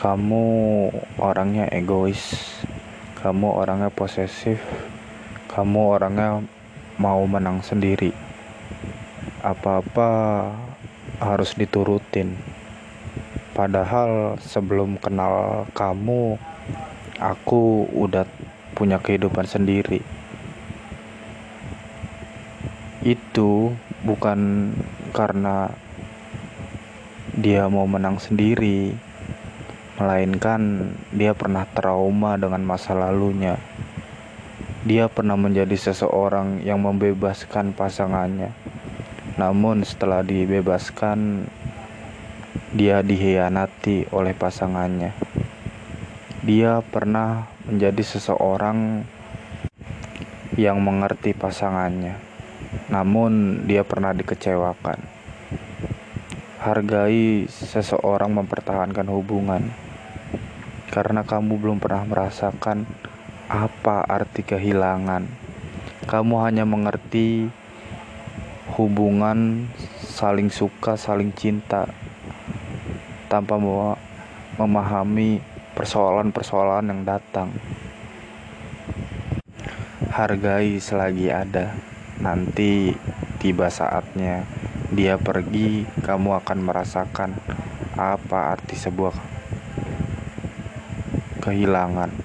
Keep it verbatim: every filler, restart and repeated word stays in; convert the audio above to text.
Kamu orangnya egois, kamu orangnya posesif, kamu orangnya mau menang sendiri. Apa-apa harus diturutin. Padahal sebelum kenal kamu, aku udah punya kehidupan sendiri. Itu bukan karena dia mau menang sendiri, melainkan dia pernah trauma dengan masa lalunya. Dia pernah menjadi seseorang yang membebaskan pasangannya. Namun setelah dibebaskan, dia dikhianati oleh pasangannya. Dia pernah menjadi seseorang yang mengerti pasangannya. Namun dia pernah dikecewakan. Hargai seseorang mempertahankan hubungan, karena kamu belum pernah merasakan apa arti kehilangan. Kamu hanya mengerti hubungan saling suka, saling cinta, tanpa memahami persoalan-persoalan yang datang. Hargai selagi ada. Nanti tiba saatnya dia pergi, kamu akan merasakan apa arti sebuah kehilangan.